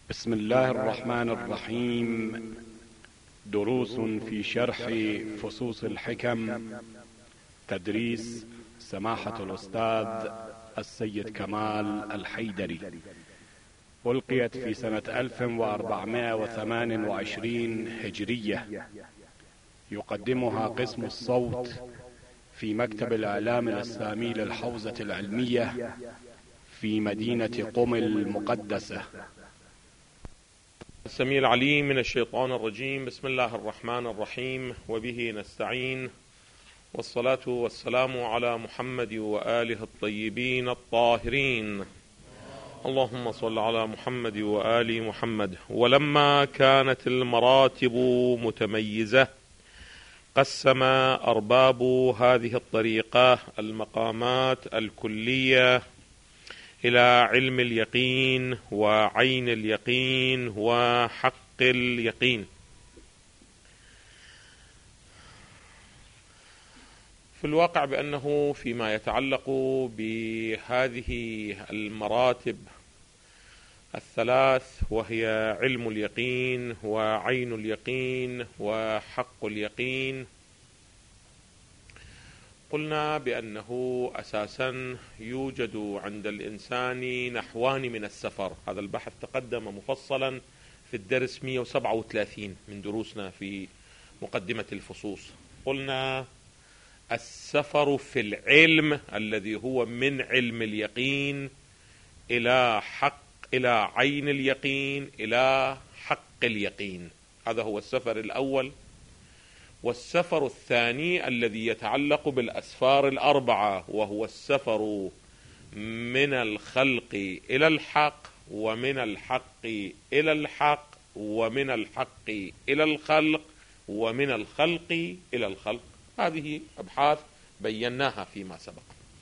بسم الله الرحمن الرحيم. دروس في شرح فصوص الحكم، تدريس سماحة الأستاذ السيد كمال الحيدري. ألقيت في سنة 1428 هجرية. يقدمها قسم الصوت في مكتب الإعلام الإسلامي للحوزة العلمية في مدينة قم المقدسة. السميع العليم من الشيطان الرجيم. بسم الله الرحمن الرحيم، وبه نستعين، والصلاة والسلام على محمد وآله الطيبين الطاهرين. اللهم صل على محمد وآل محمد. ولما كانت المراتب متميزة قسم أرباب هذه الطريقة المقامات الكلية إلى علم اليقين وعين اليقين وحق اليقين. في الواقع بأنه فيما يتعلق بهذه المراتب الثلاث، وهي علم اليقين وعين اليقين وحق اليقين، قلنا بأنه أساسا يوجد عند الإنسان نحوان من السفر. هذا البحث تقدم مفصلا في الدرس 137 من دروسنا في مقدمة الفصوص. قلنا السفر في العلم الذي هو من علم اليقين إلى عين اليقين إلى حق اليقين، هذا هو السفر الأول. والسفر الثاني الذي يتعلق بالأسفار الأربعة، وهو السفر من الخلق إلى الحق، ومن الحق إلى الحق، ومن الحق إلى الخلق، ومن الخلق إلى الخلق. هذه أبحاث بيناها فيما سبق.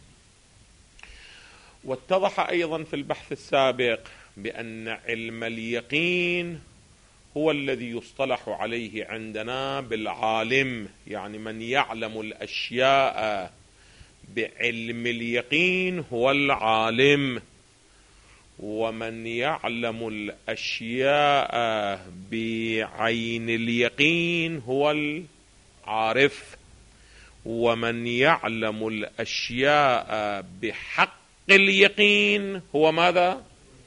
واتضح أيضا في البحث السابق بأن علم اليقين هو الذي يصطلح عليه عندنا بالعالم، يعني من يعلم الأشياء بعلم اليقين هو العالم، ومن يعلم الأشياء بعين اليقين هو العارف، ومن يعلم الأشياء بحق اليقين هو ماذا؟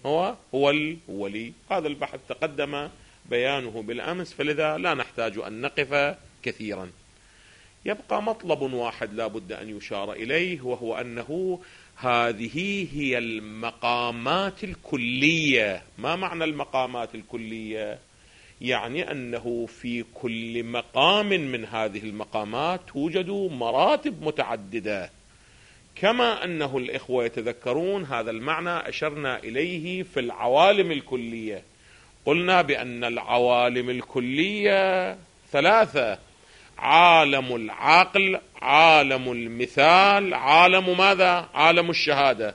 هو الولي. هذا البحث تقدم بيانه بالأمس، فلذا لا نحتاج أن نقف كثيرا. يبقى مطلب واحد لا بد أن يشار إليه، وهو أنه هذه هي المقامات الكلية. ما معنى المقامات الكلية؟ يعني أنه في كل مقام من هذه المقامات توجد مراتب متعددة، كما أنه الإخوة يتذكرون هذا المعنى أشرنا إليه في العوالم الكلية. قلنا بأن العوالم الكلية ثلاثة: عالم العقل، عالم المثال، عالم ماذا؟ عالم الشهادة.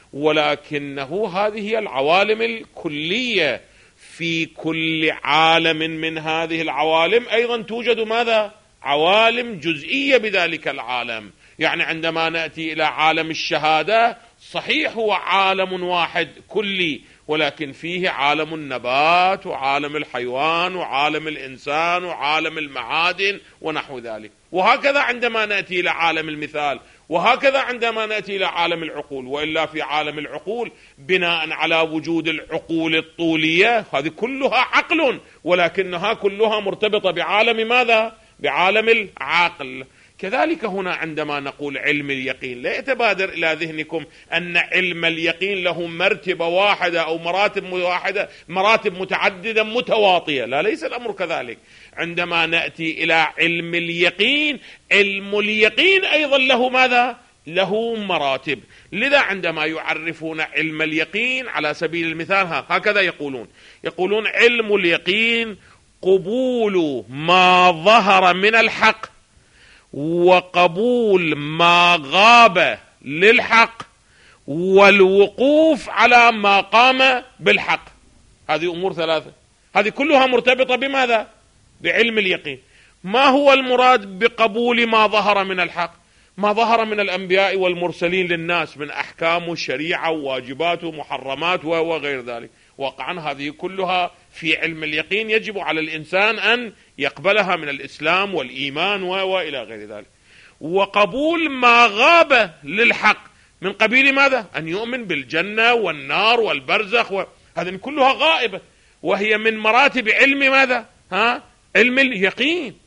ولكنه هذه هي العوالم الكلية. في كل عالم من هذه العوالم أيضا توجد ماذا؟ عوالم جزئية بذلك العالم. يعني عندما نأتي إلى عالم الشهادة، صحيح هو عالم واحد كلي، ولكن فيه عالم النبات وعالم الحيوان وعالم الإنسان وعالم المعادن ونحو ذلك. وهكذا عندما نأتي إلى عالم المثال، وهكذا عندما نأتي إلى عالم العقول. وإلا في عالم العقول بناء على وجود العقول الطولية، هذه كلها عقل، ولكنها كلها مرتبطة بعالم ماذا؟ بعالم العقل. كذلك هنا عندما نقول علم اليقين، لا يتبادر إلى ذهنكم أن علم اليقين له مرتبة واحدة أو مراتب واحدة، مراتب متعددة متواطية. لا، ليس الأمر كذلك. عندما نأتي إلى علم اليقين، علم اليقين أيضا له ماذا؟ له مراتب. لذا عندما يعرفون علم اليقين على سبيل المثال هكذا يقولون علم اليقين قبول ما ظهر من الحق، وقبول ما غاب للحق، والوقوف على ما قام بالحق. هذه أمور ثلاثة، هذه كلها مرتبطة بماذا؟ بعلم اليقين. ما هو المراد بقبول ما ظهر من الحق؟ ما ظهر من الأنبياء والمرسلين للناس من أحكام الشريعة وواجبات ومحرمات وغير ذلك. واقعا هذه كلها في علم اليقين يجب على الإنسان أن يقبلها من الإسلام والإيمان وإلى غير ذلك. وقبول ما غاب للحق من قبيل ماذا؟ أن يؤمن بالجنة والنار والبرزخ هذه كلها غائبة، وهي من مراتب علم ماذا؟ علم اليقين.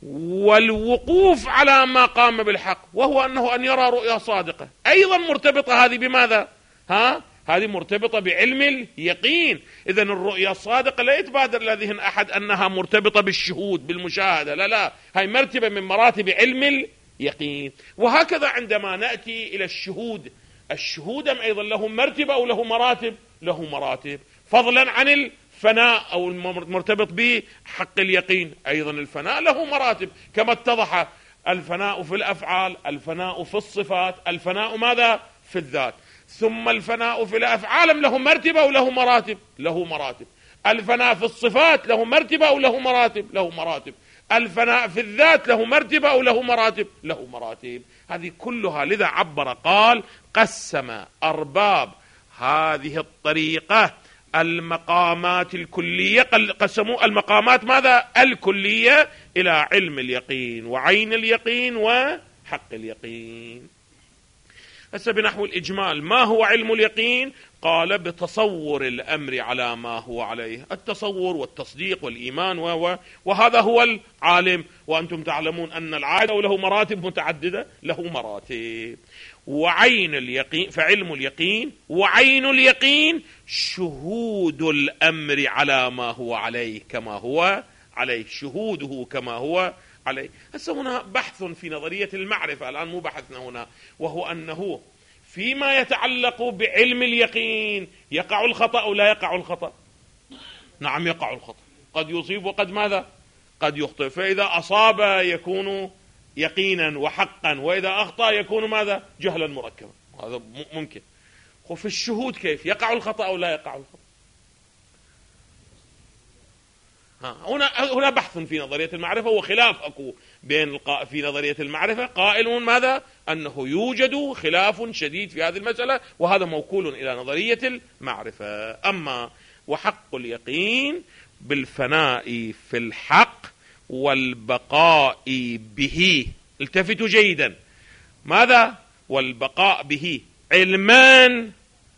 والوقوف على ما قام بالحق، وهو أنه أن يرى رؤيا صادقة، أيضا مرتبطة هذه بماذا؟ هذه مرتبطة بعلم اليقين. إذن الرؤيا الصادقة لا يتبادر إلى ذهن أحد أنها مرتبطة بالشهود بالمشاهدة، لا، هاي مرتبة من مراتب علم اليقين. وهكذا عندما نأتي إلى الشهود أيضا له مرتبة أو له مراتب؟ له مراتب، فضلا عن الفناء أو المرتبط بحق اليقين، أيضا الفناء له مراتب كما اتضح: الفناء في الأفعال، الفناء في الصفات، الفناء ماذا؟ في الذات. ثم الفناء في الأفعال له مرتبة أو له مراتب؟ له مراتب. الفناء في الصفات له مرتبة أو له مراتب؟ له مراتب. الفناء في الذات له مرتبة أو له مراتب؟ له مراتب. هذه كلها، لذا عبر قال: قسم أرباب هذه الطريقة المقامات الكلية، قسموا المقامات ماذا؟ الكلية إلى علم اليقين وعين اليقين وحق اليقين. هسه بنحو الإجمال، ما هو علم اليقين؟ قال: بتصور الأمر على ما هو عليه، التصور والتصديق والإيمان وهذا هو العالم. وأنتم تعلمون أن العالم له مراتب متعددة، له مراتب. وعين اليقين، فعلم اليقين وعين اليقين شهود الأمر على ما هو عليه كما هو عليه، شهوده كما هو عليه. هسه هنا بحث في نظرية المعرفة، الآن مو بحثنا هنا، وهو أنه فيما يتعلق بعلم اليقين يقع الخطأ أو لا يقع الخطأ؟ نعم يقع الخطأ، قد يصيب وقد ماذا؟ قد يخطئ. فإذا أصاب يكون يقينا وحقا، وإذا أخطأ يكون ماذا؟ جهلا مركبا. هذا ممكن. وفي الشهود كيف يقع الخطأ أو لا يقع الخطأ؟ هنا بحث في نظرية المعرفة، وخلاف أكو بين في نظرية المعرفة قائلون ماذا؟ أنه يوجد خلاف شديد في هذه المسألة، وهذا موكول إلى نظرية المعرفة. أما وحق اليقين بالفناء في الحق والبقاء به، التفتوا جيدا، ماذا؟ والبقاء به علمان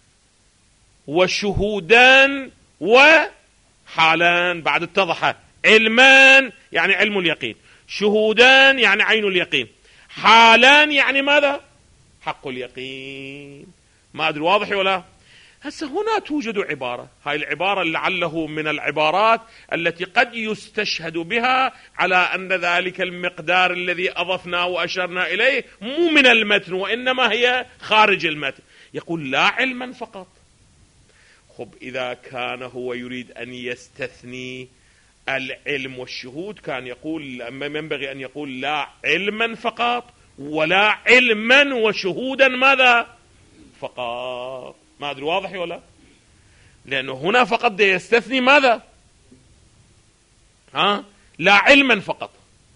وشهودان وحالان. بعد اتضح: علمان يعني علم اليقين، شهودان يعني عين اليقين، حالان يعني ماذا؟ حق اليقين. ما أدري واضح ولا؟ هسه هنا توجد عبارة، هاي العبارة لعله من العبارات التي قد يستشهد بها على أن ذلك المقدار الذي أضفناه وأشرنا إليه مو من المتن، وإنما هي خارج المتن. يقول: لا علما فقط. خب إذا كان هو يريد أن يستثني العلم والشهود كان يقول، ينبغي أن يقول: لا علما فقط، ولا علما وشهودا ماذا؟ فقط. ما أدري واضح ولا؟ لأنه هنا فقط يستثني ماذا؟ لا علما فقط.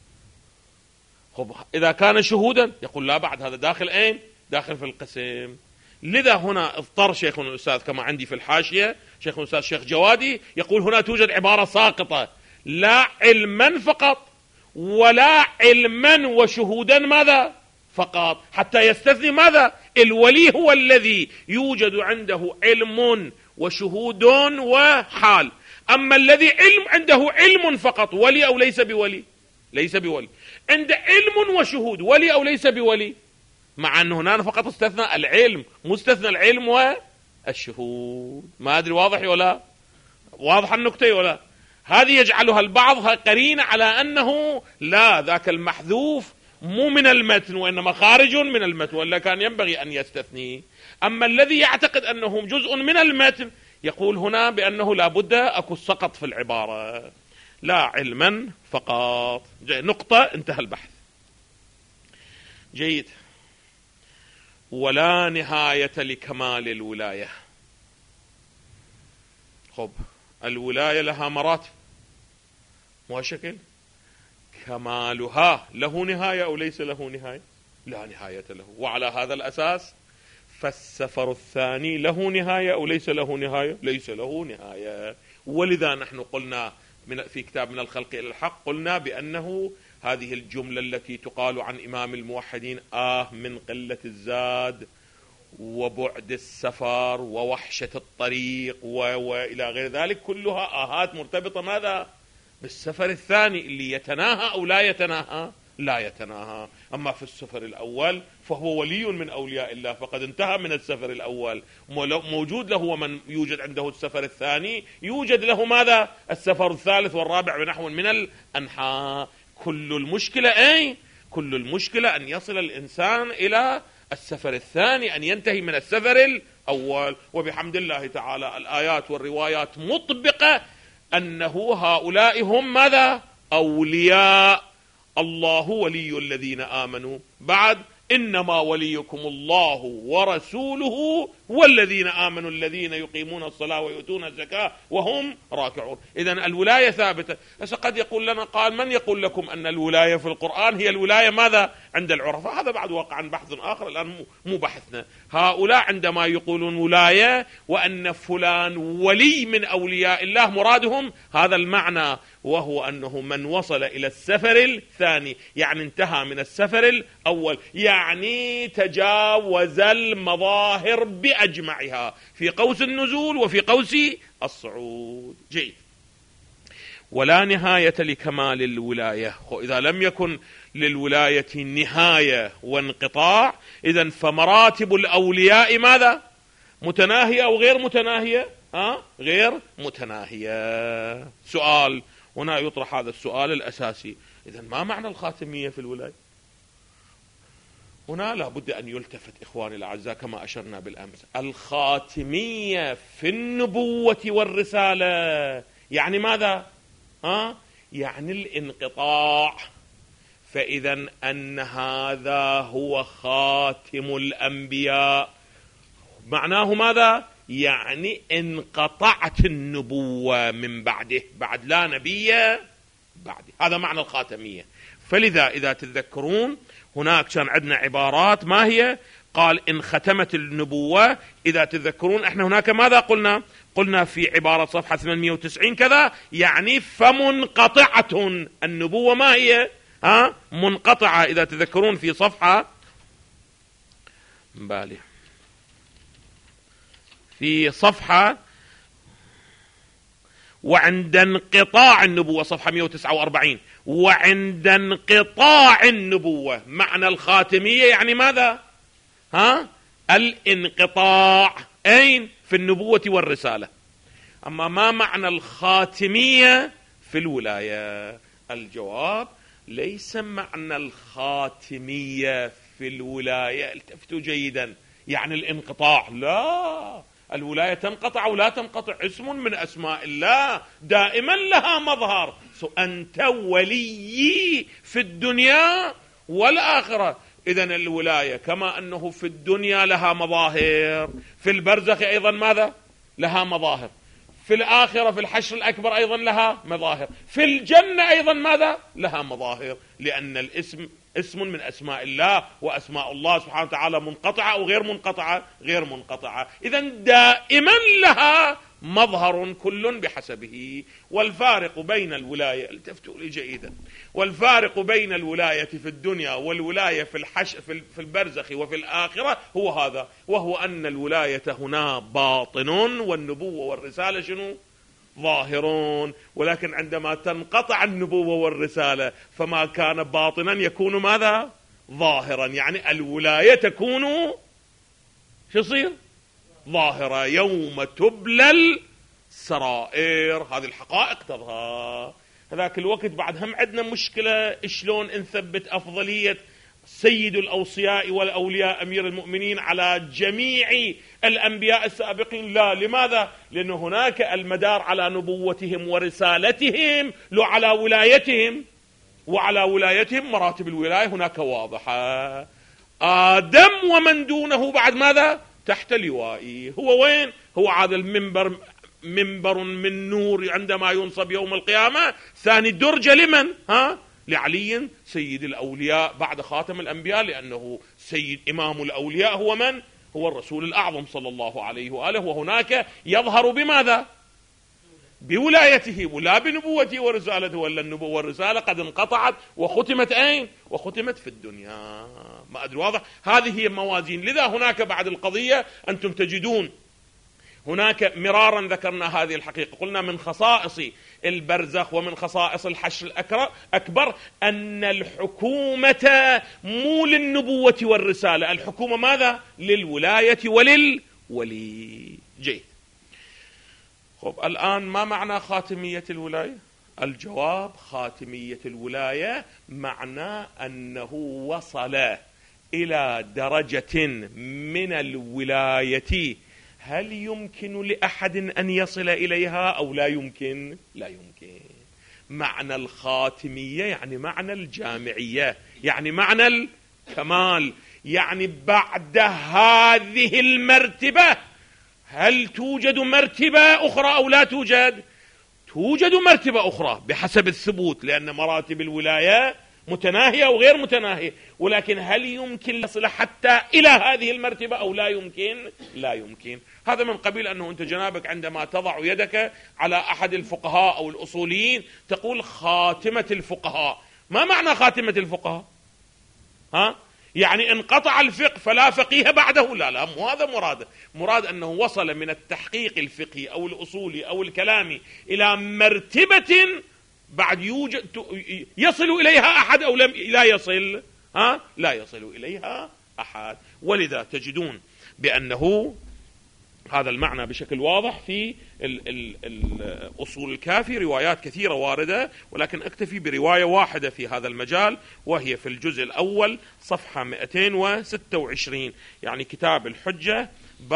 خب إذا كان شهودا يقول: لا، بعد هذا داخل أين؟ داخل في القسم. لذا هنا اضطر شيخنا الأستاذ كما عندي في الحاشية شيخنا الأستاذ شيخ جوادي يقول: هنا توجد عبارة ساقطة: لا علما فقط ولا علما وشهودا ماذا؟ فقط، حتى يستثني ماذا؟ الولي هو الذي يوجد عنده علم وشهود وحال. أما الذي عنده علم فقط، ولي أو ليس بولي؟ ليس بولي. عند علم وشهود، ولي أو ليس بولي؟ مع أنه هنا فقط استثنى العلم، مستثنى العلم والشهود. ما أدري واضح ولا؟ واضح النكتة ولا؟ هذه يجعلها البعض قرينة على أنه لا، ذاك المحذوف مو من المتن وإنما خارج من المتن، ولا كان ينبغي أن يستثني. أما الذي يعتقد أنهم جزء من المتن يقول هنا بأنه لا بد أكو سقط في العبارة، لا علما فقط. نقطة، انتهى البحث. جيد. ولا نهاية لكمال الولاية. خب الولاية لها مراتب، مو شكل كمالها له نهاية أو ليس له نهاية؟ لا نهاية له. وعلى هذا الأساس فالسفر الثاني له نهاية أو ليس له نهاية؟ ليس له نهاية. ولذا نحن قلنا في كتاب من الخلق إلى الحق، قلنا بأنه هذه الجملة التي تقال عن إمام الموحدين من قلة الزاد وبعد السفر ووحشة الطريق وإلى غير ذلك، كلها آهات مرتبطة ماذا؟ بالسفر الثاني اللي يتناهى أو لا يتناهى؟ لا يتناهى. أما في السفر الأول فهو ولي من أولياء الله فقد انتهى من السفر الأول، موجود له، ومن يوجد عنده السفر الثاني يوجد له ماذا؟ السفر الثالث والرابع بنحو من الأنحاء. كل المشكلة كل المشكلة أن يصل الإنسان إلى السفر الثاني، أن ينتهي من السفر الأول. وبحمد الله تعالى الآيات والروايات مطبقة أنه هؤلاء هم ماذا؟ أولياء الله ولي الذين آمنوا. بعد إنما وليكم الله ورسوله والذين آمنوا الذين يقيمون الصلاة ويؤتون الزكاة وهم راكعون. إذن الولاية ثابتة. هسه قد يقول لنا قال من يقول لكم أن الولاية في القرآن هي الولاية ماذا؟ عند العرفاء. هذا بعد واقع عن بحث آخر الآن مو بحثنا. هؤلاء عندما يقولون ولاية وأن فلان ولي من أولياء الله مرادهم هذا المعنى، وهو أنه من وصل إلى السفر الثاني، يعني انتهى من السفر الأول، يعني تجاوز المظاهر بأجمعها في قوس النزول وفي قوس الصعود. جيد. ولا نهاية لكمال الولاية. إذا لم يكن للولاية نهاية وانقطاع، إذن فمراتب الأولياء ماذا؟ متناهية أو غير متناهية؟ غير متناهية. سؤال هنا يطرح هذا السؤال الأساسي، إذن ما معنى الخاتمية في الولاية؟ هنا لابد أن يلتفت إخواني الأعزاء كما أشرنا بالأمس. الخاتمية في النبوة والرسالة يعني ماذا؟ يعني الانقطاع. فإذا أن هذا هو خاتم الأنبياء معناه ماذا؟ يعني انقطعت النبوة من بعده، بعد لا نبي بعده. هذا معنى الخاتمية. فلذا إذا تتذكرون هناك كان عندنا عبارات ما هي؟ قال إن ختمت النبوة. إذا تتذكرون احنا هناك ماذا قلنا في عبارة صفحة 890 كذا، يعني فمنقطعة النبوة ما هي؟ منقطعة. إذا تذكرون في صفحة في صفحة وعند انقطاع النبوة صفحة 149، وعند انقطاع النبوة معنى الخاتمية يعني ماذا؟ الانقطاع أين؟ في النبوة والرسالة. أما ما معنى الخاتمية في الولاية؟ الجواب ليس معنى الخاتمية في الولاية، التفتوا جيدا، يعني الانقطاع. لا، الولاية تنقطع ولا تنقطع، اسم من أسماء الله دائما لها مظهر. أنت ولي في الدنيا والآخرة. إذن الولاية كما أنه في الدنيا لها مظاهر، في البرزخ أيضا ماذا؟ لها مظاهر، في الآخرة في الحشر الأكبر أيضا لها مظاهر، في الجنة أيضا ماذا؟ لها مظاهر. لأن الاسم اسم من أسماء الله، وأسماء الله سبحانه وتعالى منقطعة أو غير منقطعة؟ غير منقطعة. إذن دائما لها مظهر كل بحسبه. والفارق بين الولاية، التفتوا لي جيدا، والفارق بين الولاية في الدنيا والولاية في الحشر في البرزخ وفي الآخرة هو هذا، وهو أن الولاية هنا باطن والنبوة والرسالة شنو؟ ظاهرون. ولكن عندما تنقطع النبوة والرسالة فما كان باطنا يكون ماذا؟ ظاهرا. يعني الولاية تكون شو يصير؟ ظاهرة. يوم تبلى السرائر، هذه الحقائق تظهر. هذاك الوقت بعد هم عندنا مشكلة، شلون نثبت أفضلية سيد الأوصياء والأولياء أمير المؤمنين على جميع الأنبياء السابقين؟ لا. لماذا؟ لأن هناك المدار على نبوتهم ورسالتهم لا على ولايتهم، وعلى ولايتهم مراتب الولاية هناك واضحة. آدم ومن دونه بعد ماذا؟ تحت لوائي. هو وين؟ هو هذا المنبر، منبر من نور عندما ينصب يوم القيامة. ثاني درجة لمن؟ لعلي سيد الأولياء بعد خاتم الأنبياء، لأنه سيد إمام الأولياء هو من؟ هو الرسول الأعظم صلى الله عليه وآله، وهناك يظهر بماذا؟ بولايته ولا بنبوته ورسالته، ولا النبوة والرسالة قد انقطعت وختمت أين؟ وختمت في الدنيا. ما أدري واضح؟ هذه هي الموازين. لذا هناك بعد القضية أنتم تجدون هناك مرارا ذكرنا هذه الحقيقة، قلنا من خصائص البرزخ ومن خصائص الحشر الأكبر أن الحكومة مو للنبوة والرسالة، الحكومة ماذا؟ للولاية وللولي. جيد. خب الآن ما معنى خاتمية الولاية؟ الجواب: خاتمية الولاية معنى أنه وصل إلى درجة من الولاية هل يمكن لأحد أن يصل إليها أو لا يمكن؟ لا يمكن. معنى الخاتمية يعني معنى الجامعية، يعني معنى الكمال، يعني بعد هذه المرتبة هل توجد مرتبة أخرى أو لا توجد؟ توجد مرتبة أخرى بحسب الثبوت، لأن مراتب الولاية متناهية أو غير متناهية، ولكن هل يمكن يصل حتى إلى هذه المرتبة أو لا يمكن؟ لا يمكن. هذا من قبيل أنه أنت جنابك عندما تضع يدك على أحد الفقهاء أو الأصوليين تقول خاتمة الفقهاء. ما معنى خاتمة الفقهاء؟ يعني انقطع الفقه فلا فقيه بعده؟ لا، مو هذا مراده. مراد أنه وصل من التحقيق الفقهي أو الأصولي أو الكلامي إلى مرتبة بعد يصل إليها أحد أو لا يصل؟ لا يصل إليها أحد. ولذا تجدون بأنه هذا المعنى بشكل واضح في الأصول الكافي. روايات كثيرة واردة، ولكن اكتفي برواية واحدة في هذا المجال، وهي في الجزء الأول صفحة 226، يعني كتاب الحجة،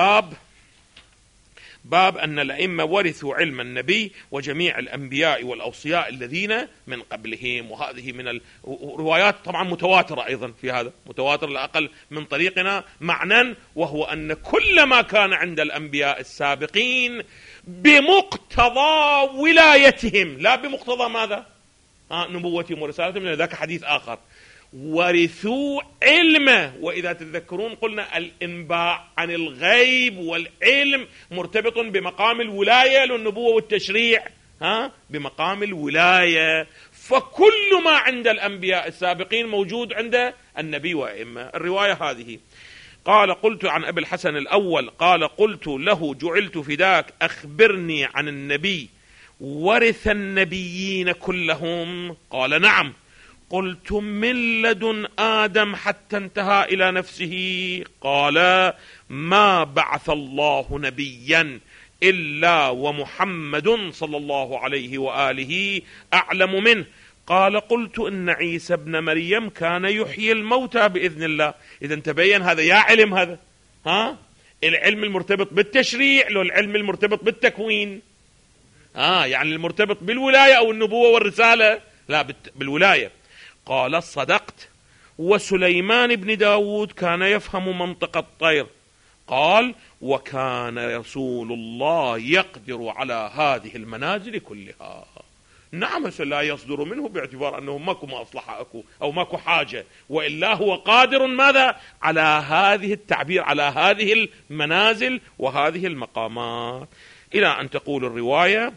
باب أن الأئمة ورثوا علم النبي وجميع الأنبياء والأوصياء الذين من قبلهم. وهذه من الروايات طبعا متواترة أيضا، في هذا متواتر الأقل من طريقنا معنى، وهو أن كل ما كان عند الأنبياء السابقين بمقتضى ولايتهم، لا بمقتضى ماذا؟ نبوتهم ورسالتهم، لأن ذاك حديث آخر، ورثوا علمه. وإذا تذكرون قلنا الإنباء عن الغيب والعلم مرتبط بمقام الولاية للنبوة والتشريع، بمقام الولاية. فكل ما عند الأنبياء السابقين موجود عند النبي وأئمة. الرواية هذه قال: قلت عن أبي الحسن الأول قال: قلت له: جعلت فداك أخبرني عن النبي ورث النبيين كلهم؟ قال: نعم. قلت: من لدن آدم حتى انتهى إلى نفسه؟ قال: ما بعث الله نبيا إلا ومحمد صلى الله عليه وآله أعلم منه. قال: قلت: إن عيسى ابن مريم كان يحيي الموتى بإذن الله. إذا تبين هذا يا علم، هذا العلم المرتبط بالتشريع لو العلم المرتبط بالتكوين؟ يعني المرتبط بالولاية أو النبوة والرسالة؟ لا، بالولاية. قال: صدقت. وسليمان بن داود كان يفهم منطق الطير. قال: وكان رسول الله يقدر على هذه المنازل كلها. نعم، لا يصدر منه باعتبار أنه ماكو مصلحة أو ماكو حاجة، وإلا هو قادر ماذا؟ على هذه التعبير، على هذه المنازل وهذه المقامات، إلى أن تقول الرواية: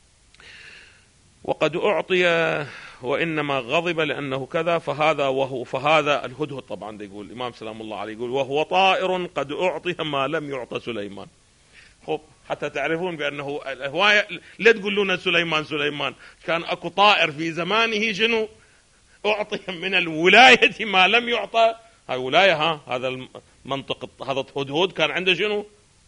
وقد أعطي وإنما غضب لأنه كذا فهذا الهدهد. طبعا يقول الإمام سلام الله عليه، يقول: وهو طائر قد أعطي ما لم يعطى سليمان. خب حتى تعرفون بأنه الهواية لا تقولون سليمان كان أكو طائر في زمانه شنو أعطي من الولاية ما لم يعطى. هاي ولاية، هذا المنطق، هذا هدهد كان عنده شنو،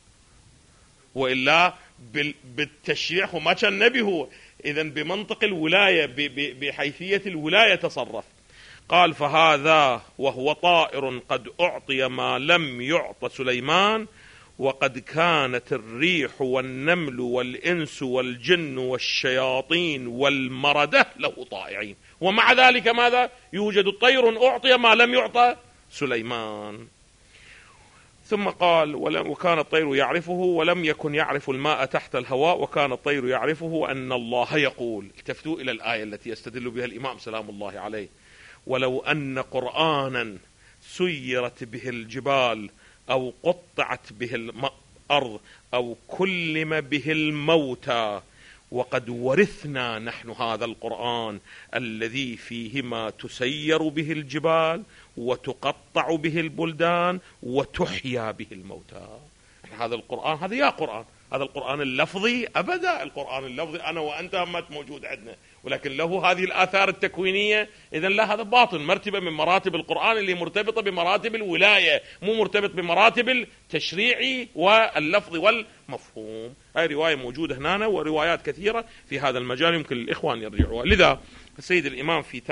وإلا بالتشريع هو ما كان نبي هو. إذن بمنطق الولاية، بحيثية الولاية تصرف. قال: فهذا وهو طائر قد أعطي ما لم يعط سليمان، وقد كانت الريح والنمل والإنس والجن والشياطين والمردة له طائعين، ومع ذلك ماذا؟ يوجد طير أعطي ما لم يعط سليمان. ثم قال: وكان الطير يعرفه ولم يكن يعرف الماء تحت الهواء، وكان الطير يعرفه أن الله يقول. التفتوا إلى الآية التي يستدل بها الإمام سلام الله عليه: ولو أن قرآنا سيرت به الجبال أو قطعت به الأرض أو كلم به الموتى، وقد ورثنا نحن هذا القرآن الذي فيه ما تسير به الجبال وتقطع به البلدان وتحيا به الموتى. هذا القرآن، هذا يا قرآن، هذا القرآن اللفظي أبدا، القرآن اللفظي أنا وأنت ما موجود عندنا، ولكن له هذه الآثار التكوينية. إذن لا، هذا باطن، مرتبة من مراتب القرآن اللي مرتبطة بمراتب الولاية، مو مرتبط بمراتب التشريع واللفظ والمفهوم. هاي رواية موجودة هنا وروايات كثيرة في هذا المجال يمكن الإخوان يرجعوها. لذا السيد الإمام في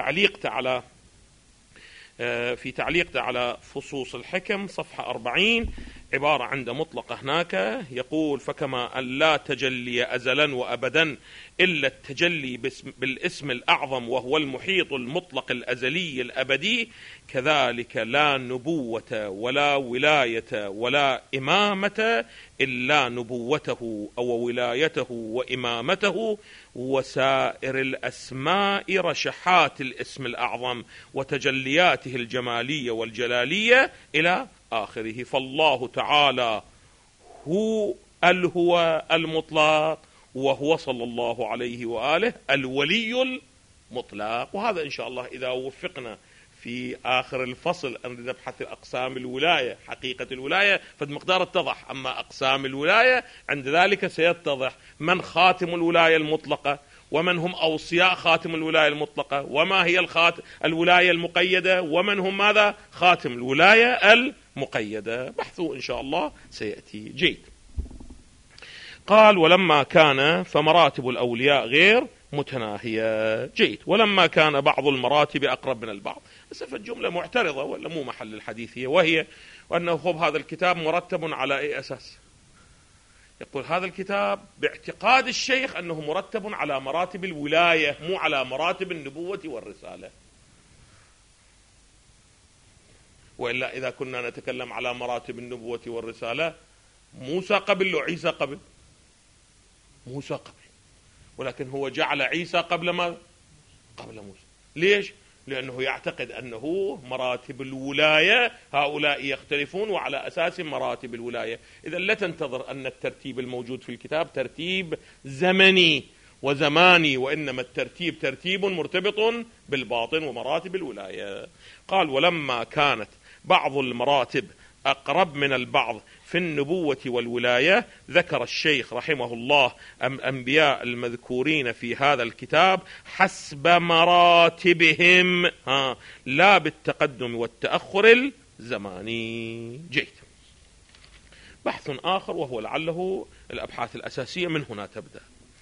تعليقته على فصوص الحكم صفحة 40 عبارة عنده مطلقة هناك، يقول: فكما أن لا تجلي أزلا وأبدا إلا التجلي بالاسم الأعظم وهو المحيط المطلق الأزلي الأبدي، كذلك لا نبوة ولا ولاية ولا إمامة إلا نبوته أو ولايته وإمامته وسائر الأسماء رشحات الاسم الأعظم وتجلياته الجمالية والجلالية إلى آخره. فالله تعالى هو المطلق، وهو صلى الله عليه وآله الولي المطلق. وهذا إن شاء الله إذا وفقنا في آخر الفصل أن نبحث أقسام الولاية، حقيقة الولاية فد مقدار اتضح، أما أقسام الولاية عند ذلك سيتضح من خاتم الولاية المطلقة، ومن هم أوصياء خاتم الولاية المطلقة، وما هي الولاية المقيدة، ومن هم ماذا خاتم الولاية المقيدة. بحثه إن شاء الله سيأتي. جيد. قال: ولما كان فمراتب الأولياء غير متناهية. جيد. ولما كان بعض المراتب أقرب من البعض. بس الجملة معترضة ولا مو محل الحديث هي، وهي وأنه هذا الكتاب مرتب على أي أساس؟ يقول هذا الكتاب باعتقاد الشيخ أنه مرتب على مراتب الولاية، مو على مراتب النبوة والرسالة. وإلا إذا كنا نتكلم على مراتب النبوة والرسالة، موسى قبل وعيسى قبل. موسى قبل، ولكن هو جعل عيسى قبل ما؟ قبل موسى. ليش؟ لأنه يعتقد أنه مراتب الولاية هؤلاء يختلفون وعلى أساس مراتب الولاية. إذا لا تنتظر أن الترتيب الموجود في الكتاب ترتيب زمني وزماني، وإنما الترتيب ترتيب مرتبط بالباطن ومراتب الولاية. قال: ولما كانت بعض المراتب أقرب من البعض في النبوة والولاية، ذكر الشيخ رحمه الله الأنبياء المذكورين في هذا الكتاب حسب مراتبهم، لا بالتقدم والتأخر الزماني. جيد. بحث آخر وهو لعله الأبحاث الأساسية من هنا تبدأ.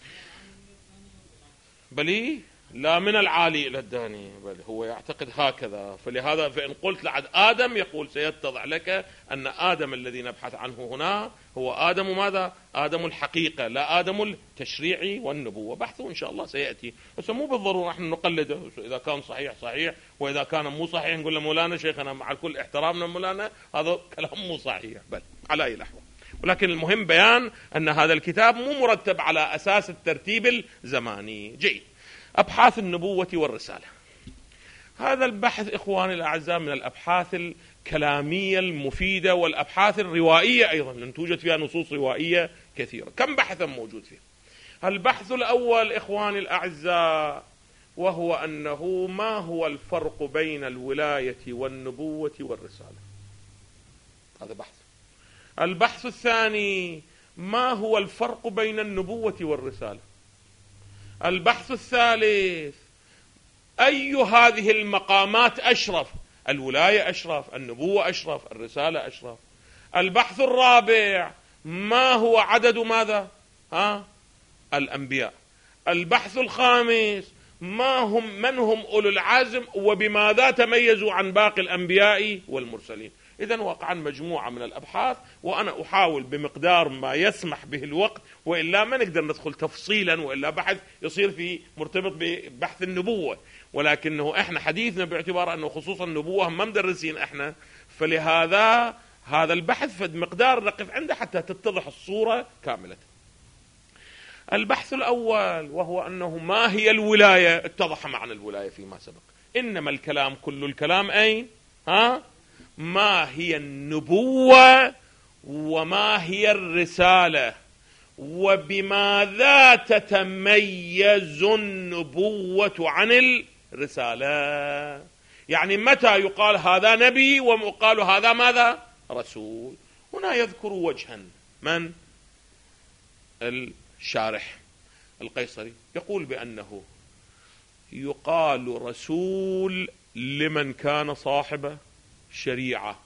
بلي لا من العالي إلى الداني، بل هو يعتقد هكذا. فلهذا فإن قلت لعد آدم، يقول سيتضح لك أن آدم الذي نبحث عنه هنا هو آدم ماذا؟ آدم الحقيقة، لا آدم التشريع والنبوة. بحثه إن شاء الله سيأتي، بس مو بالضرورة نحن نقلده. إذا كان صحيح صحيح، وإذا كان مو صحيح نقول له مولانا شيخنا مع كل احترامنا مولانا هذا كلام مو صحيح، بل على أي الأحوال. ولكن المهم بيان أن هذا الكتاب مو مرتب على أساس الترتيب الزماني. جيد. أبحاث النبوة والرسالة. هذا البحث إخواني الأعزاء من الأبحاث الكلامية المفيدة والأبحاث الروائية أيضا، لأن توجد فيها نصوص روائية كثيرة. كم بحثا موجود فيه؟ البحث الأول إخواني الأعزاء وهو أنه ما هو الفرق بين الولاية والنبوة والرسالة. هذا بحث. البحث الثاني ما هو الفرق بين النبوة والرسالة. البحث الثالث أي هذه المقامات أشرف؟ الولاية أشرف، النبوة أشرف، الرسالة أشرف. البحث الرابع ما هو عدد ماذا؟ الأنبياء. البحث الخامس من هم أولو العزم وبماذا تميزوا عن باقي الأنبياء والمرسلين. إذن واقعا مجموعة من الأبحاث، وأنا أحاول بمقدار ما يسمح به الوقت، وإلا ما نقدر ندخل تفصيلا، وإلا بحث يصير في مرتبط ببحث النبوة. ولكنه إحنا حديثنا باعتبار أنه خصوصا النبوة ما مدرسين إحنا، فلهذا هذا البحث في مقدار نقف عنده حتى تتضح الصورة كاملة. البحث الأول وهو أنه ما هي الولاية. اتضح معنى الولاية فيما سبق. إنما الكلام كل الكلام أين؟ ما هي النبوة وما هي الرسالة، وبماذا تتميز النبوة عن الرسالة. يعني متى يقال هذا نبي ويقال هذا ماذا؟ رسول. هنا يذكر وجها، من؟ الشارح القيصري يقول بأنه يقال رسول لمن كان صاحب شريعة،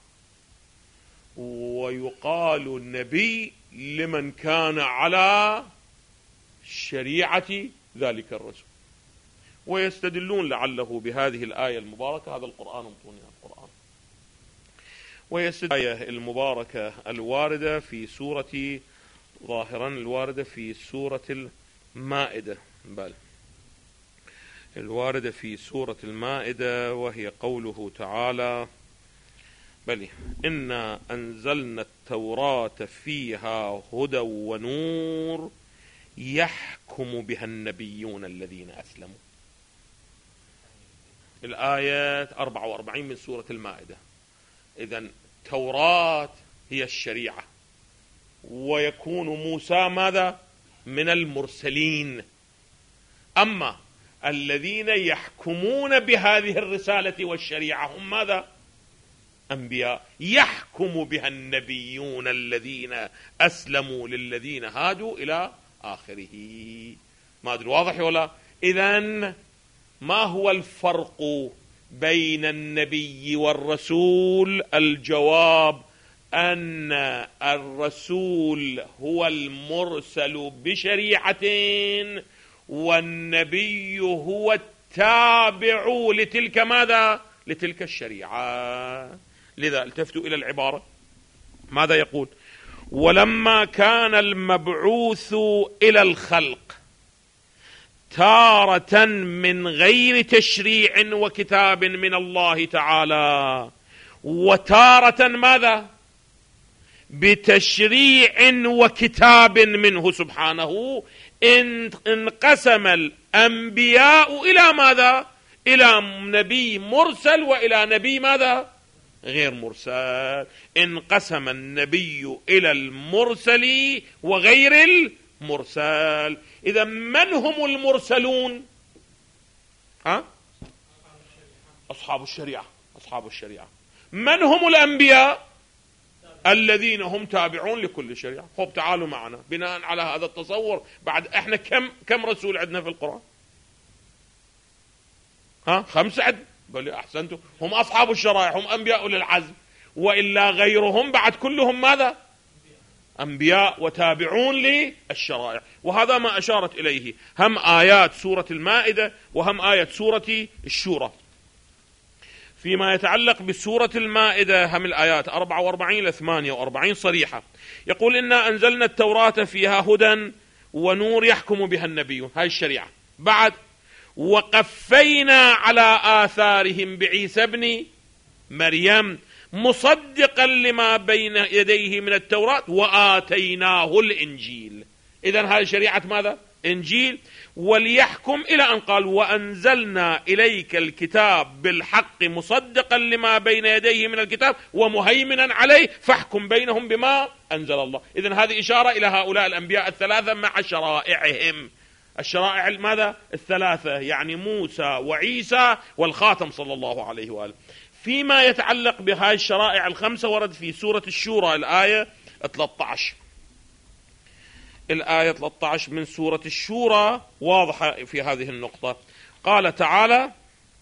ويقال نبي لمن كان على شريعة ذلك الرسول. ويستدلون لعله بهذه الآية المباركة، هذا القرآن مطوني القرآن، ويستدل الآية المباركة الواردة في سورة، ظاهرا الواردة في سورة المائدة، بل الواردة في سورة المائدة، وهي قوله تعالى: بل إنا أنزلنا التوراة فيها هدى ونور يحكم بها النبيون الذين أسلموا. الآية 44 من سورة المائدة. إذن التوراة هي الشريعة، ويكون موسى ماذا؟ من المرسلين. أما الذين يحكمون بهذه الرسالة والشريعة هم ماذا؟ أنبياء، يحكم بها النبيون الذين أسلموا للذين هادوا إلى آخره. ما أدري واضح ولا؟ إذن ما هو الفرق بين النبي والرسول؟ الجواب أن الرسول هو المرسل بشريعة، والنبي هو التابع لتلك ماذا؟ لتلك الشريعة. لذا التفتوا إلى العبارة، ماذا يقول؟ ولما كان المبعوث إلى الخلق تارة من غير تشريع وكتاب من الله تعالى، وتارة ماذا؟ بتشريع وكتاب منه سبحانه، انقسم الأنبياء إلى ماذا؟ إلى نبي مرسل وإلى نبي ماذا؟ غير مرسل. انقسم النبي إلى المرسل وغير المرسل. إذا من هم المرسلون؟ أصحاب الشريعة. أصحاب الشريعة. من هم الأنبياء؟ الذين هم تابعون لكل شريعة. خب تعالوا معنا بناء على هذا التصور. بعد احنا كم رسول عندنا في القرآن؟ 5 عد. بل أحسنتم، هم أصحاب الشرائع، هم أنبياء للعزم، وإلا غيرهم بعد كلهم ماذا؟ أنبياء وتابعون للشرائع. وهذا ما أشارت إليه هم آيات سورة المائدة وهم آية سورة الشورى. فيما يتعلق بسورة المائدة هم الآيات 44 إلى 48 صريحة، يقول: إنا أنزلنا التوراة فيها هدى ونور يحكم بها النبيون، هاي الشريعة. بعد: وقفينا على آثارهم بعيسى ابن مريم مصدقا لما بين يديه من التوراة وآتيناه الإنجيل. إذن هذه شريعة ماذا؟ إنجيل. وليحكم إلى أن قال: وأنزلنا إليك الكتاب بالحق مصدقا لما بين يديه من الكتاب ومهيمنا عليه فاحكم بينهم بما أنزل الله. إذن هذه إشارة إلى هؤلاء الأنبياء الثلاثة مع شرائعهم. الشرائع ماذا؟ الثلاثة، يعني موسى وعيسى والخاتم صلى الله عليه وآله. فيما يتعلق بهذه الشرائع الخمسة ورد في سورة الشورى الآية 13. الآية 13 من سورة الشورى واضحة في هذه النقطة. قال تعالى: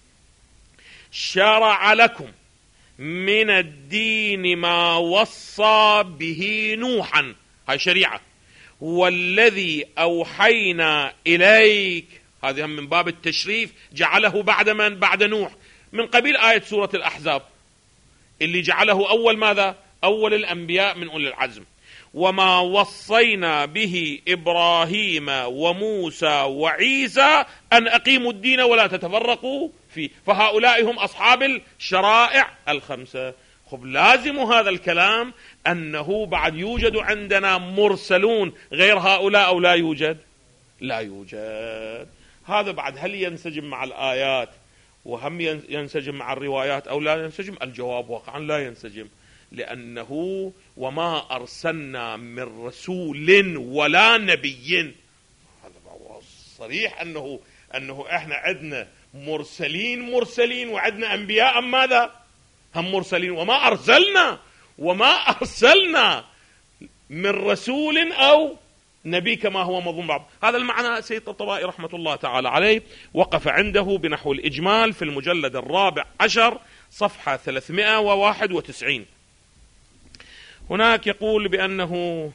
شرع لكم من الدين ما وصى به نوحا، هاي شريعة، والذي أوحينا إليك، هذه من باب التشريف، جعله بعد من؟ بعد نوح، من قبيل آية سورة الأحزاب اللي جعله أول ماذا؟ أول الأنبياء من أولي العزم. وما وصينا به إبراهيم وموسى وعيسى أن أقيموا الدين ولا تتفرقوا فيه. فهؤلاء هم أصحاب الشرائع الخمسة. خب لازم هذا الكلام أنه بعد يوجد عندنا مرسلون غير هؤلاء أو لا يوجد؟ لا يوجد. هذا بعد هل ينسجم مع الآيات وهم ينسجم مع الروايات أو لا ينسجم؟ الجواب واقعا لا ينسجم، لأنه وما أرسلنا من رسول ولا نبي، هذا صريح أنه إحنا عندنا مرسلين وعندنا أنبياء ماذا؟ هم مرسلين. وما أرسلنا من رسول أو نبي كما هو مضمون بعض. هذا المعنى سيد الطبائي رحمة الله تعالى عليه وقف عنده بنحو الإجمال في المجلد 14 صفحة 391. هناك يقول بأنه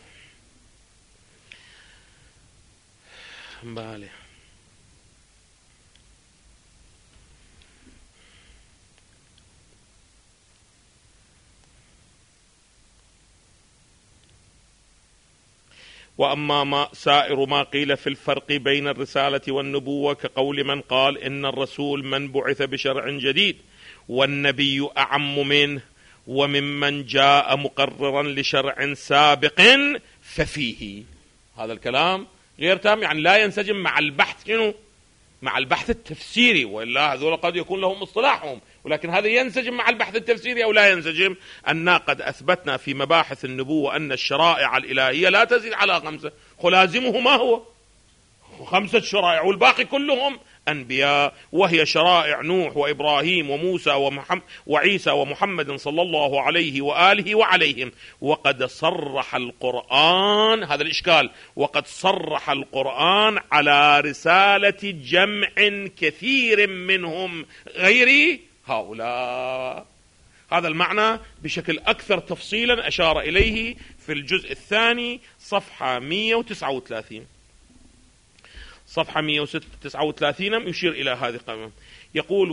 وأما سائر ما قيل في الفرق بين الرسالة والنبوة كقول من قال إن الرسول من بعث بشرع جديد والنبي أعم منه وممن جاء مقررا لشرع سابق ففيه. هذا الكلام غير تام، يعني لا ينسجم مع البحث مع البحث التفسيري، وإلا هذول قد يكون لهم اصطلاحهم، ولكن هذا ينسجم مع البحث التفسيري أو لا ينسجم. أننا قد أثبتنا في مباحث النبوة أن الشرائع الإلهية لا تزيد على 5، خلازمه ما هو 5 شرائع والباقي كلهم أنبياء، وهي شرائع نوح وإبراهيم وموسى وعيسى ومحمد صلى الله عليه وآله وعليهم. وقد صرح القرآن، هذا الإشكال، وقد صرح القرآن على رسالة جمع كثير منهم غير هؤلاء. هذا المعنى بشكل أكثر تفصيلا أشار إليه في الجزء الثاني صفحة 139. صفحة 139 يشير إلى هذه القائمة، يقول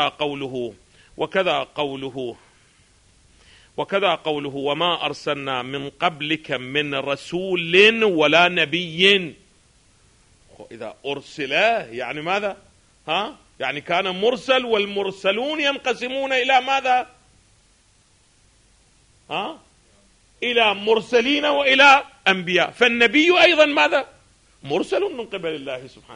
وكذا قوله وما أرسلنا من قبلك من رسول ولا نبي. إذا أرسل يعني ماذا؟ يعني كان مرسل، والمرسلون ينقسمون إلى ماذا؟ إلى مرسلين وإلى أنبياء، فالنبي أيضا ماذا؟ مرسل من قبل الله سبحانه.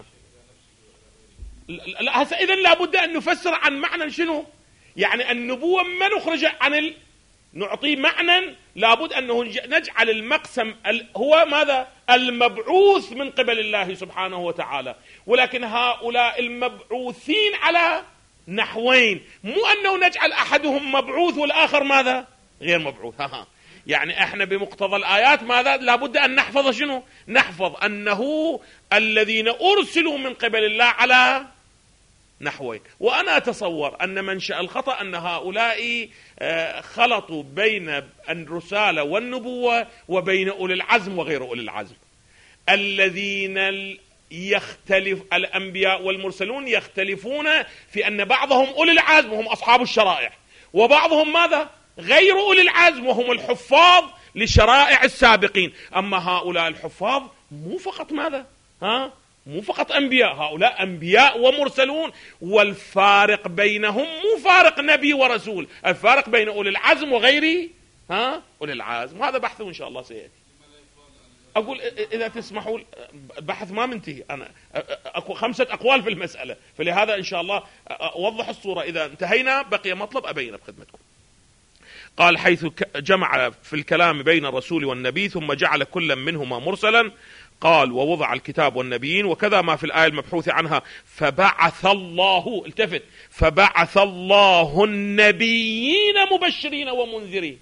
إذن لابد أن نفسر عن معنى شنو؟ يعني النبوة ما نخرج عن نعطيه معنى، لابد أنه نجعل المقسم هو ماذا؟ المبعوث من قبل الله سبحانه وتعالى. ولكن هؤلاء المبعوثين على نحوين، مو أنه نجعل أحدهم مبعوث والآخر ماذا؟ غير مبعوث. يعني احنا بمقتضى الآيات ماذا؟ لابد أن نحفظ شنو؟ نحفظ أنه الذين أرسلوا من قبل الله على نحوين. وأنا أتصور أن منشأ الخطأ أن هؤلاء خلطوا بين الرسالة والنبوة وبين أولي العزم وغير أولي العزم. الذين يختلف الأنبياء والمرسلون يختلفون في أن بعضهم أولي العزم وهم أصحاب الشرائع، وبعضهم ماذا؟ غير أولي العزم وهم الحفاظ لشرائع السابقين. أما هؤلاء الحفاظ مو فقط ماذا؟ مو فقط أنبياء، هؤلاء أنبياء ومرسلون، والفارق بينهم مو فارق نبي ورسول، الفارق بين أولي العزم وغير أولي العزم. وهذا بحث إن شاء الله سيأتي. أقول إذا تسمحوا البحث ما منتهي، أنا 5 أقوال في المسألة، فلهذا إن شاء الله أوضح الصورة. إذا انتهينا بقي مطلب أبينه بخدمتكم. قال حيث جمع في الكلام بين الرسول والنبي ثم جعل كل منهما مرسلا، قال ووضع الكتاب والنبيين وكذا ما في الآية المبحوث عنها فبعث الله، التفت، فبعث الله النبيين مبشرين ومنذرين.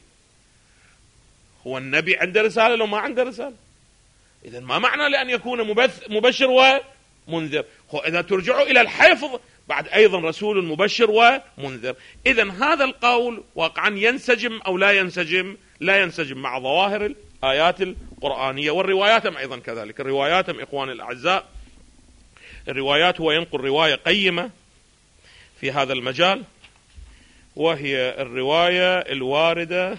هو النبي عنده رسالة لو ما عنده رسالة؟ إذن ما معنى لأن يكون مبشر ومنذر؟ إذا ترجعوا إلى الحفظ بعد أيضا رسول مبشر ومنذر. إذن هذا القول واقعا ينسجم أو لا ينسجم؟ لا ينسجم مع ظواهر الآيات القرآنية والروايات أيضا كذلك. الروايات إخواني الأعزاء، الروايات هو ينقل رواية قيمة في هذا المجال، وهي الرواية الواردة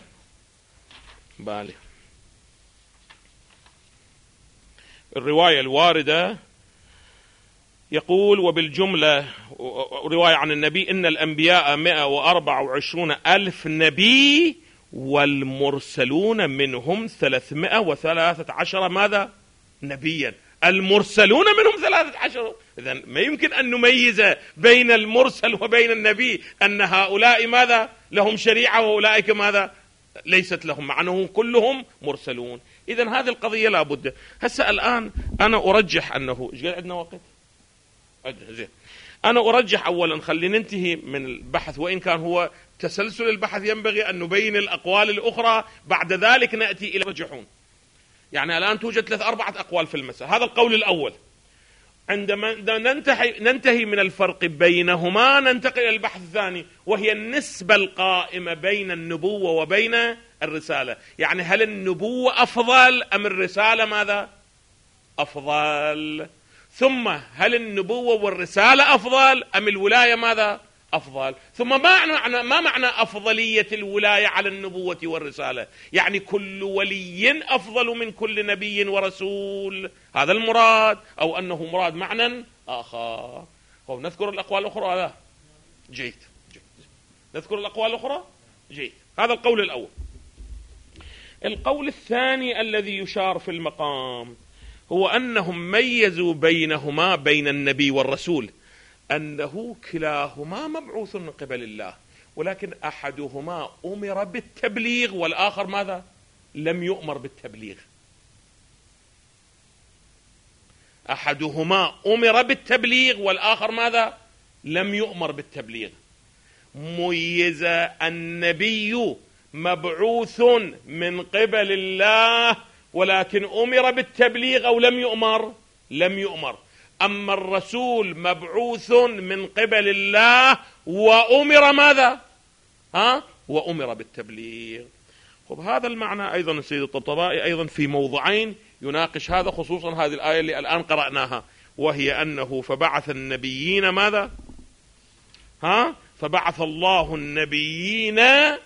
الرواية الواردة يقول وبالجملة رواية عن النبي إن الأنبياء 124,000 نبي والمرسلون منهم 313 ماذا؟ نبيا. المرسلون منهم 13. إذن ما يمكن أن نميز بين المرسل وبين النبي أن هؤلاء ماذا لهم شريعة وأولئك ماذا ليست لهم، مع أنهم كلهم مرسلون. إذن هذه القضية لا بد. هسه الآن أنا أرجح أنه عندنا وقت زين. أنا أرجح أولا خلي ننتهي من البحث، وإن كان هو تسلسل البحث ينبغي أن نبين الأقوال الأخرى، بعد ذلك نأتي إلى رجحون. يعني الآن توجد 3-4 أقوال في المسألة. هذا القول الأول. عندما ننتهي من الفرق بينهما ننتقل إلى البحث الثاني، وهي النسبة القائمة بين النبوة وبين الرسالة. يعني هل النبوة أفضل أم الرسالة ماذا أفضل؟ ثم هل النبوة والرسالة أفضل أم الولاية ماذا أفضل؟ ثم ما معنى أفضلية الولاية على النبوة والرسالة؟ يعني كل ولي أفضل من كل نبي ورسول، هذا المراد، أو أنه مراد معنى آخر؟ نذكر الأقوال الأخرى. لا جيد. نذكر الأقوال الأخرى. جيد. هذا القول الأول. القول الثاني الذي يشار في المقام هو أنهم ميزوا بينهما بين النبي والرسول، أنه كلاهما مبعوث من قبل الله، ولكن أحدهما أمر بالتبليغ والآخر ماذا لم يؤمر بالتبليغ. أحدهما أمر بالتبليغ والآخر ماذا لم يؤمر بالتبليغ. ميز النبي مبعوث من قبل الله ولكن أمر بالتبليغ أو لم يؤمر؟ لم يؤمر. أما الرسول مبعوث من قبل الله وأمر ماذا؟ وأمر بالتبليغ. هذا المعنى أيضا السيد الطبطبائي أيضا في موضعين يناقش هذا، خصوصا هذه الآية اللي الآن قرأناها، وهي أنه فبعث النبيين ماذا؟ فبعث الله النبيين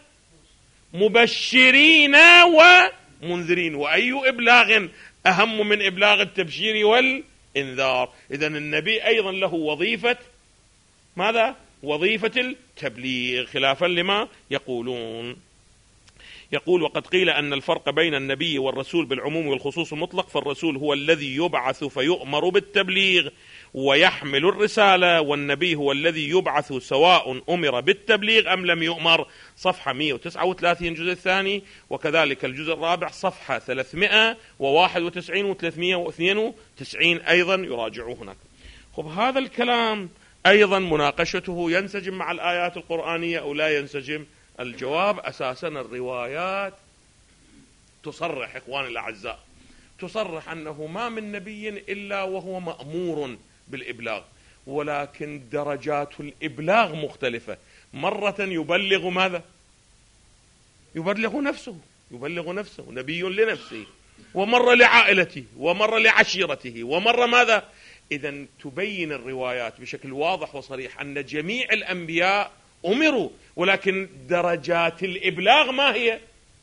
مبشرين ومنذرين. وأي إبلاغ أهم من إبلاغ التبشير والإنذار؟ إذن النبي أيضا له وظيفة ماذا؟ وظيفة التبليغ، خلافا لما يقولون. يقول: وقد قيل أن الفرق بين النبي والرسول بالعموم والخصوص المطلق، فالرسول هو الذي يبعث فيؤمر بالتبليغ ويحمل الرسالة، والنبي هو الذي يبعث سواء أمر بالتبليغ أم لم يؤمر. صفحة 139 الجزء الثاني، وكذلك الجزء الرابع صفحة 391 و392 أيضا يراجعوه هناك. هذا الكلام أيضا مناقشته ينسجم مع الآيات القرآنية أو لا ينسجم؟ الجواب: أساسا الروايات تصرح إخواني الأعزاء، تصرح أنه ما من نبي إلا وهو مأمور بالإبلاغ، ولكن درجات الإبلاغ مختلفة. مرة يبلغ ماذا؟ يبلغ نفسه نبي لنفسه، ومرة لعائلته، ومرة لعشيرته، ومرة ماذا؟ إذن تبين الروايات بشكل واضح وصريح أن جميع الأنبياء أمروا، ولكن درجات الإبلاغ ما هي؟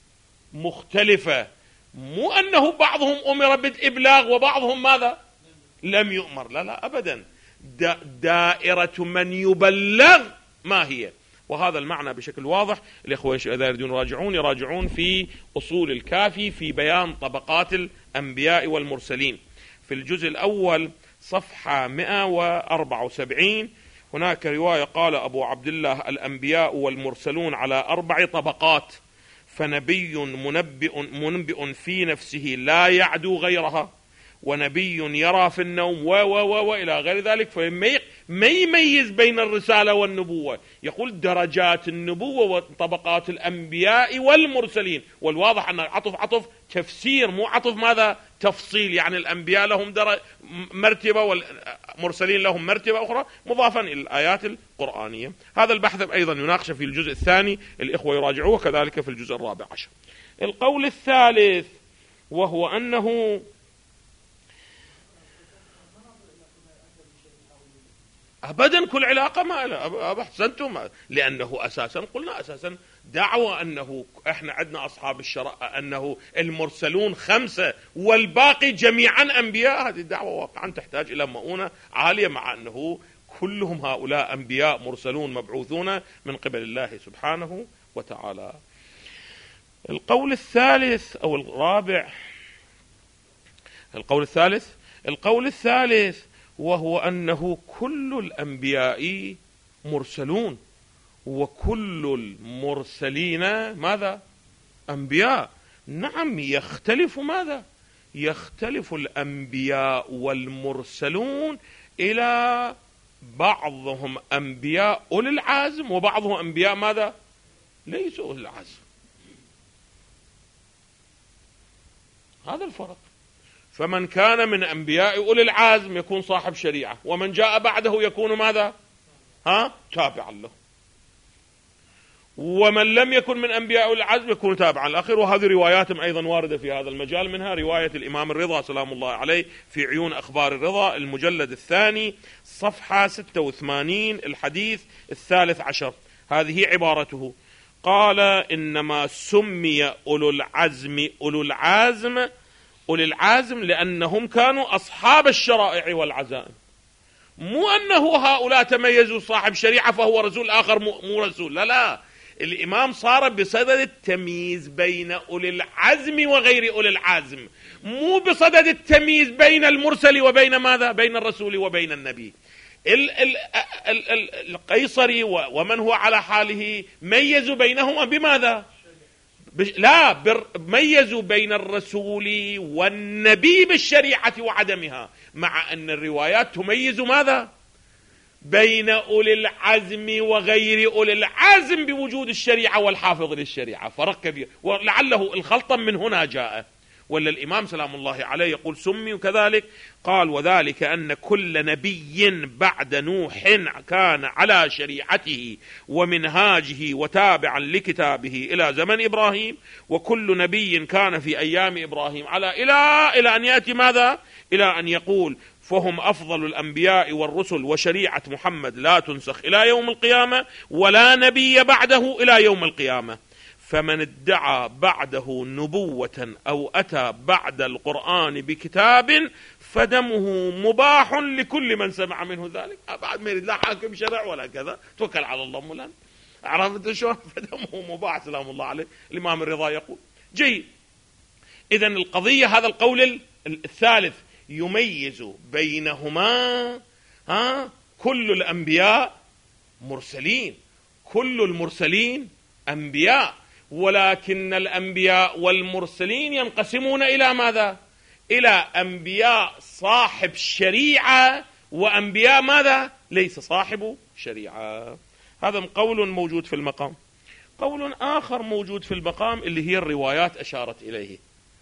مختلفة. مو أنه بعضهم أمر بالإبلاغ وبعضهم ماذا؟ لم يؤمر. لا أبدا. دائرة من يبلغ ما هي؟ وهذا المعنى بشكل واضح. الإخوة إذا يريدون يراجعون في أصول الكافي في بيان طبقات الأنبياء والمرسلين في الجزء الأول صفحة 174. هناك رواية قال أبو عبد الله: الأنبياء والمرسلون على 4 طبقات، فنبي منبئ في نفسه لا يعدو غيرها، ونبي يرى في النوم وإلى غير ذلك. فما يميز بين الرسالة والنبوة، يقول درجات النبوة وطبقات الأنبياء والمرسلين. والواضح أن عطف تفسير، مو عطف ماذا؟ تفصيل. يعني الأنبياء لهم مرتبة والمرسلين لهم مرتبة أخرى، مضافا إلى الآيات القرآنية. هذا البحث أيضا يناقش في الجزء الثاني، الإخوة يراجعوه، كذلك في الجزء الرابع عشر. القول الثالث وهو أنه أبدا كل علاقة ما لها. أحسنتم، لأنه أساسا قلنا أساسا دعوة أنه إحنا عندنا أصحاب الشرع أنه المرسلون 5 والباقي جميعا أنبياء. هذه الدعوة واقعا تحتاج إلى مؤونة عالية، مع أنه كلهم هؤلاء أنبياء مرسلون مبعوثون من قبل الله سبحانه وتعالى. القول الثالث أو الرابع، القول الثالث القول الثالث وهو أنه كل الأنبياء مرسلون، وكل المرسلين ماذا؟ أنبياء. نعم، يختلف ماذا؟ يختلف الأنبياء والمرسلون إلى بعضهم أنبياء أولي العزم وبعضهم أنبياء ماذا؟ ليسوا أولي العزم. هذا الفرق. فمن كان من أنبياء أولي العزم يكون صاحب شريعة، ومن جاء بعده يكون ماذا؟ تابعا له. ومن لم يكن من أنبياء أولي العزم يكون تابعا الآخر. وهذه روايات أيضا واردة في هذا المجال، منها رواية الإمام الرضا سلام الله عليه في عيون أخبار الرضا المجلد الثاني صفحة 86 الحديث 13. هذه عبارته: قال: إنما سمي أولو العزم أولي العزم لأنهم كانوا أصحاب الشرائع والعزائم، مو أنه هؤلاء تميزوا صاحب شريعة فهو رسول آخر مو رسول. لا، الإمام صار بصدد التمييز بين أولي العزم وغير أولي العزم، مو بصدد التمييز بين المرسل وبين ماذا؟ بين الرسول وبين النبي. القيصري ومن هو على حاله ميزوا بينهما بماذا؟ لا، ميزوا بين الرسول والنبي بالشريعة وعدمها، مع أن الروايات تميز ماذا؟ بين أولي العزم وغير أولي العزم بوجود الشريعة والحافظ للشريعة. فرق كبير، ولعله الخلطة من هنا جاء. ولا الإمام سلام الله عليه يقول سمي كذلك، قال: وذلك أن كل نبي بعد نوح كان على شريعته ومنهاجه وتابعا لكتابه إلى زمن إبراهيم، وكل نبي كان في أيام إبراهيم إلى أن يأتي ماذا؟ إلى أن يقول: فهم أفضل الأنبياء والرسل، وشريعة محمد لا تنسخ إلى يوم القيامة، ولا نبي بعده إلى يوم القيامة. فمن ادعى بعده نبوة أو أتى بعد القرآن بكتاب فدمه مباح لكل من سمع منه ذلك. بعد ما يريد لا حاكم شرع ولا كذا، توكل على الله مولانا. عرفت شلون؟ فدمه مباح سلام الله عليه. الإمام الرضا يقول جيد. إذن القضية هذا القول الثالث يميز بينهما كل الأنبياء مرسلين، كل المرسلين أنبياء، ولكن الأنبياء والمرسلين ينقسمون إلى ماذا؟ إلى أنبياء صاحب شريعة وأنبياء ماذا؟ ليس صاحب شريعة. هذا قول موجود في المقام. قول آخر موجود في المقام اللي هي الروايات أشارت إليه،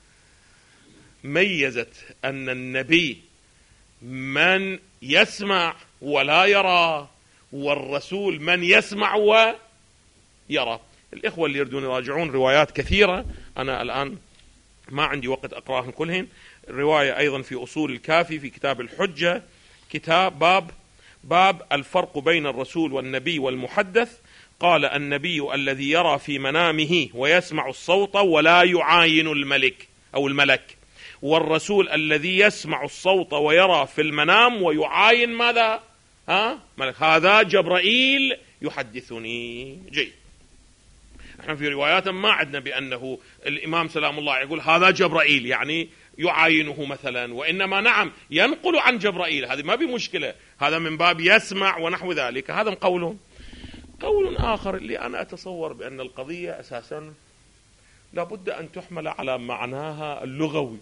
ميزت أن النبي من يسمع ولا يرى، والرسول من يسمع ويرى. الإخوة اللي يردون يراجعون روايات كثيرة، أنا الآن ما عندي وقت أقراهم كلهن. الرواية أيضا في أصول الكافي في كتاب الحجة، كتاب باب الفرق بين الرسول والنبي والمحدث. قال: النبي الذي يرى في منامه ويسمع الصوت ولا يعاين الملك أو الملك، والرسول الذي يسمع الصوت ويرى في المنام ويعاين ماذا؟ ملك. هذا جبرائيل يحدثني. جيد. احنا في روايات ما عندنا بأنه الإمام سلام الله يقول هذا جبرائيل يعني يعاينه مثلا، وإنما نعم ينقل عن جبرائيل، هذه ما بمشكلة، هذا من باب يسمع ونحو ذلك. هذا قول آخر اللي أنا أتصور بأن القضية أساسا لابد أن تحمل على معناها اللغوي.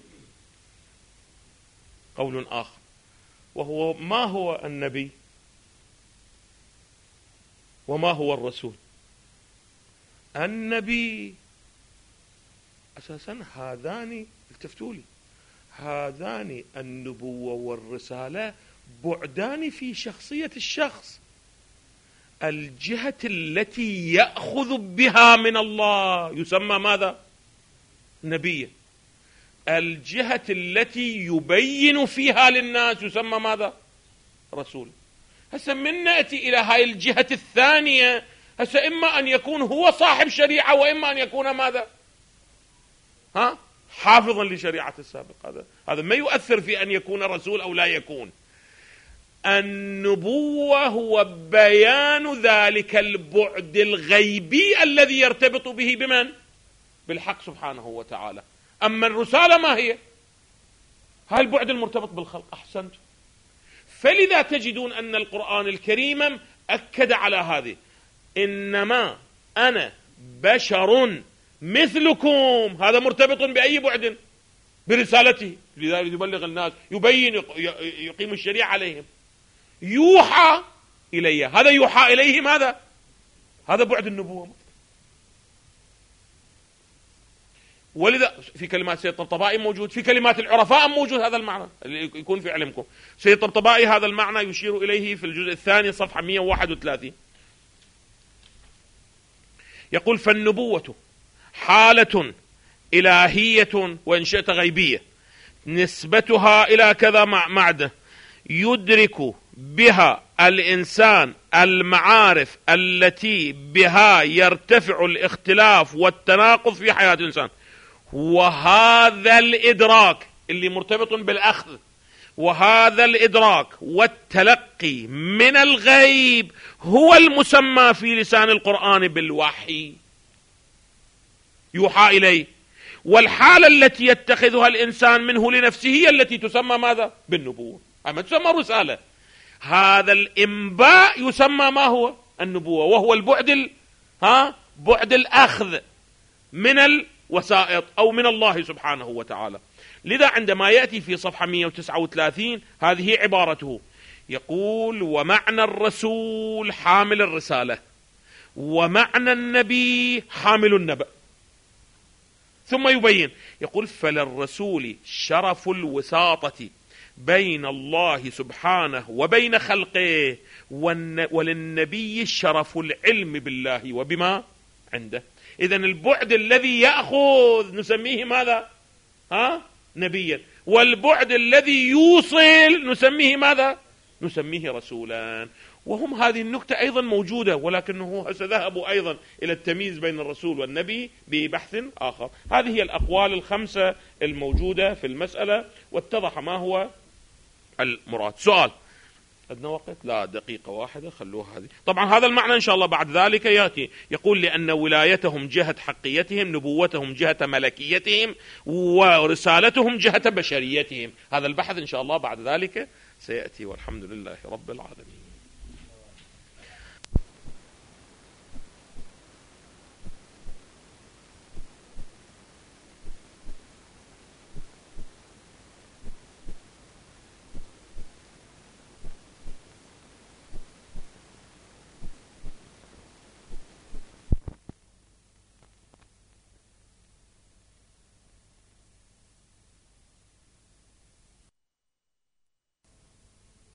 قول آخر وهو: ما هو النبي وما هو الرسول؟ النبي أساسا هذان، التفتوا لي، هذان النبوة والرسالة بعدان في شخصية الشخص. الجهة التي يأخذ بها من الله يسمى ماذا؟ نبيا. الجهة التي يبين فيها للناس يسمى ماذا؟ رسول. هسه من نأتي إلى هاي الجهة الثانية، هسه إما أن يكون هو صاحب شريعة، وإما أن يكون ماذا؟ حافظا لشريعة السابق. هذا ما يؤثر في أن يكون رسول أو لا يكون. النبوة هو بيان ذلك البعد الغيبي الذي يرتبط به بمن؟ بالحق سبحانه وتعالى. أما الرسالة ما هي؟ هذا البعد المرتبط بالخلق. أحسنت. فلذا تجدون أن القرآن الكريم أكد على هذه، إنما أنا بشر مثلكم، هذا مرتبط بأي بعد؟ برسالته، لذلك يبلغ الناس، يبين، يقيم الشريعة عليهم، يوحى إلي، هذا يوحى إليه ماذا؟ هذا بعد النبوة. ولذا في كلمات سيد الطبطبائي موجود، في كلمات العرفاء موجود هذا المعنى اللي يكون في علمكم. سيد الطبطبائي هذا المعنى يشير إليه في الجزء الثاني صفحة 131، يقول: فالنبوة حالة إلهية وإن شئت غيبية، نسبتها إلى كذا معدة، يدرك بها الإنسان المعارف التي بها يرتفع الاختلاف والتناقض في حياة الإنسان. وهذا الإدراك اللي مرتبط بالأخذ، وهذا الإدراك والتلقي من الغيب هو المسمى في لسان القرآن بالوحي، يوحى إليه. والحالة التي يتخذها الإنسان منه لنفسه هي التي تسمى ماذا؟ بالنبوة، أما تسمى رسالة. هذا الإنباء يسمى ما هو؟ النبوة، وهو البعد بعد الأخذ من الوسائط أو من الله سبحانه وتعالى. لذا عندما يأتي في صفحة 139 هذه عبارته، يقول: ومعنى الرسول حامل الرسالة، ومعنى النبي حامل النبأ. ثم يبين، يقول: فللرسول شرف الوساطة بين الله سبحانه وبين خلقه، وللنبي شرف العلم بالله وبما عنده. إذن البعد الذي يأخذ نسميه ماذا؟ نبيا. والبعد الذي يوصل نسميه ماذا؟ نسميه رسولا. وهم هذه النكتة أيضا موجودة، ولكنه سذهبوا أيضا إلى التمييز بين الرسول والنبي ببحث آخر. هذه هي الأقوال الخمسة الموجودة في المسألة، واتضح ما هو المراد. سؤال، عندنا وقت؟ لا، دقيقة واحدة خلوها هذه. طبعا هذا المعنى إن شاء الله بعد ذلك يأتي، يقول: لأن ولايتهم جهة حقيتهم، نبوتهم جهة ملكيتهم، ورسالتهم جهة بشريتهم. هذا البحث إن شاء الله بعد ذلك سيأتي، والحمد لله رب العالمين.